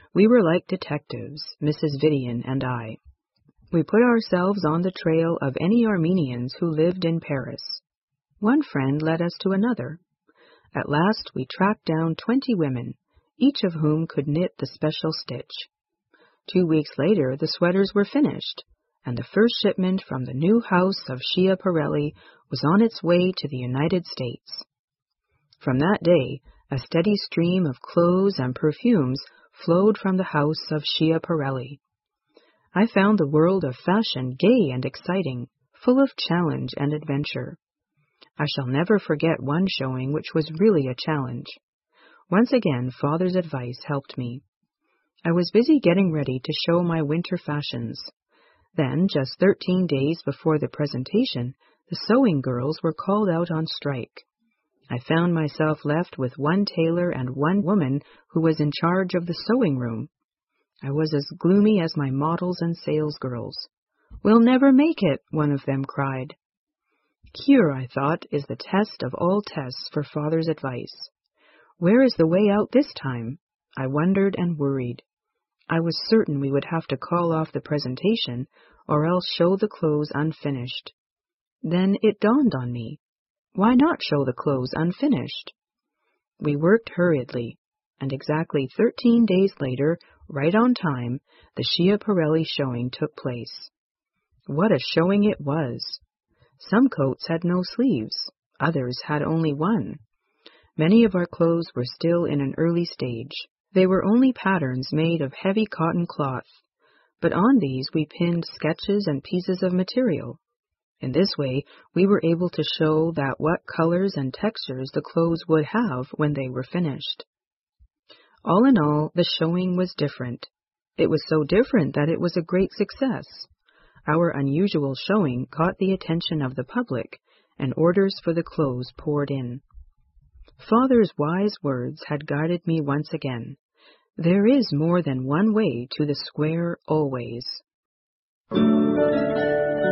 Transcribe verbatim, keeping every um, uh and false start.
We were like detectives, Missus Vivian and I. We put ourselves on the trail of any Armenians who lived in Paris. One friend led us to another. At last we tracked down twenty women, each of whom could knit the special stitch. Two weeks later the sweaters were finished, and the first shipment from the new house of Schiaparelli was on its way to the United States. From that day, a steady stream of clothes and perfumes flowed from the house of Schiaparelli. I found the world of fashion gay and exciting, full of challenge and adventure. I shall never forget one showing which was really a challenge. Once again, Father's advice helped me. I was busy getting ready to show my winter fashions. Then, just thirteen days before the presentation, the sewing girls were called out on strike. I found myself left with one tailor and one woman who was in charge of the sewing room. I was as gloomy as my models and salesgirls. "We'll never make it," one of them cried. Here, I thought, is the test of all tests for Father's advice. Where is the way out this time? I wondered and worried. I was certain we would have to call off the presentation, or else show the clothes unfinished. Then it dawned on me. Why not show the clothes unfinished? We worked hurriedly, and exactly thirteen days later, right on time, the Schiaparelli showing took place. What a showing it was! Some coats had no sleeves, others had only one. Many of our clothes were still in an early stage. They were only patterns made of heavy cotton cloth, but on these we pinned sketches and pieces of material. In this way, we were able to show that what colors and textures the clothes would have when they were finished. All in all, the showing was different. It was so different that it was a great success. Our unusual showing caught the attention of the public, and orders for the clothes poured in. Father's wise words had guided me once again. There is more than one way to the square always.